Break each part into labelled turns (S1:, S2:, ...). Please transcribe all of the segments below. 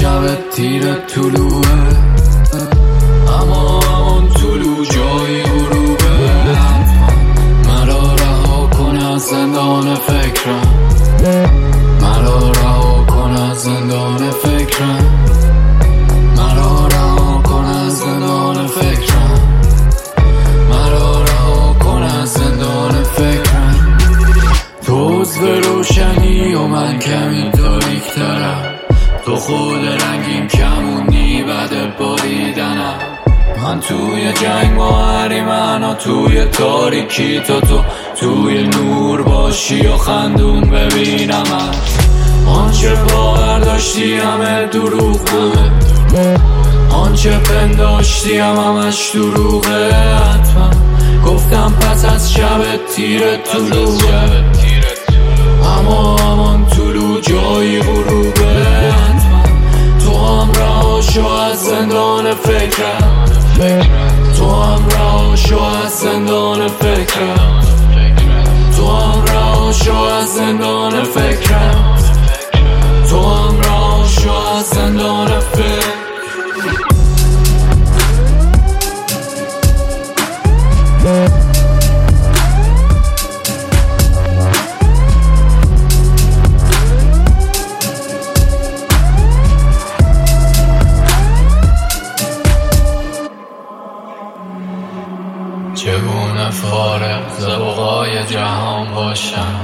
S1: شب تیر طلوعه، اما همون طلوع جایی غروبه. مرا رها کن از زندان فکرم، مرا رها کن از زندان فکرم، مرا رها کن از زندان فکرم، مرا رها کن از زندان فکرم. تو عضو روشنی و من کمی تاریک‌ترم، تو خود رنگیم کمونی بد باریدنم. من توی جنگ با هریمنا، توی تاریکی تو توی نور باشی و خندون ببینم. آنچه باور داشتی همه دروغ بود، آنچه پنداشتی همش دروغه. حتما گفتم پس از شب تیر طلوعه، اما همان طلوع جایی غروبه. تو هم رها شو از زندان فکرم، تو هم رها شو از زندان فکرم، تو هم رها شو از زندان فکرم، تو هم رها شو از زندان فکرم. چگونه فارغ ز بقای جهان باشم،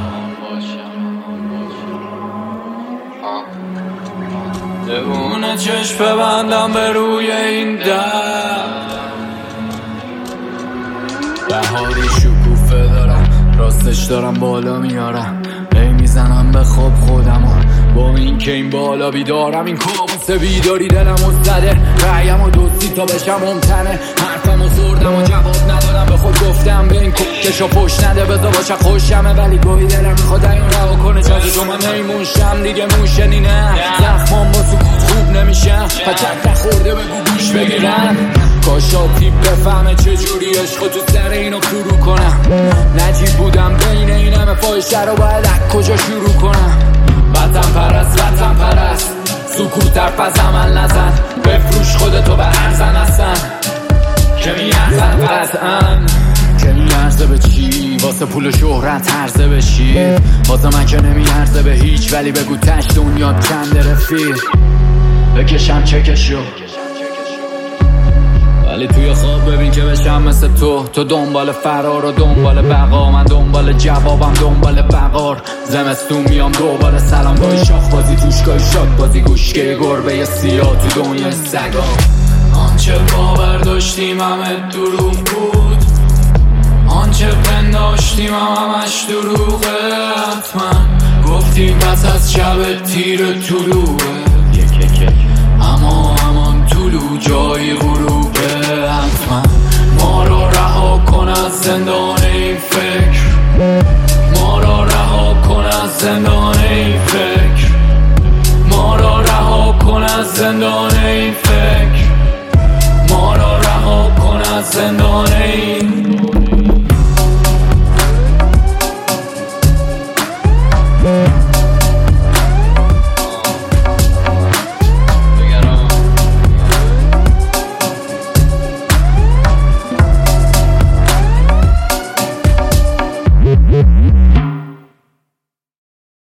S1: چگونه چشم ببندم به روی این در. بهاری شکوفه دارم، راستش دارم بالا میارم، ای میزنم به خواب خودمو با این که این بالا بیدارم. این کابوس بیداری دلمو زده، رأیمو دوستی تا بشم ممتنه. حرفمو خوردم و جواب ندادم، به خود گفتم به این کشو پشت نده، بذار باشه خوشمه. ولی گوهی دلم میخواد این رها کنه، چازه تو من نیمونشم دیگه موشنی نه. زخمام با سکوت خوب نمیشم، پچک نخورده بگو گوش بگیرم. کاشاتی بفهمه چجوری عشقو تو سر اینو فرو کنم. نجیب بودم بین این همه فاحشه رو باید از کجا شروع کنم. وطن پرست وطن پرست، سکوت حرف از عمل نزن. بفروش خودتو به ارزن هستن که میارزن قطعا، که میارزه به چی؟ واسه پول و شهرت هرزه بشی. واسه من که نمیارزه به هیچ، ولی بگو تش دنیا چند رفیق بکشم چکشو. ولی توی خواب ببین که بشم مثل تو دنبال فرار و دنبال بقا، من دنبال جوابم دنبال بقار. زمستون میام دوباره سلام گاهی شاخ بازی توش گاهی شاد بازی، گوشگه گربه سیاه تو دنیا سگا. آنچه باور داشتیم همه دروغ بود، آنچه پنداشتیم همش دروغه. حتما گفتیم پس از شب تیر طلوعه، اما همان طلوع جایی غروبه. حتما ما را رها کن از زندان این فکر، ما را رها کن از زندان این فکر، ما را رها کن از زندان این فکر، ما را رها کن از زندان این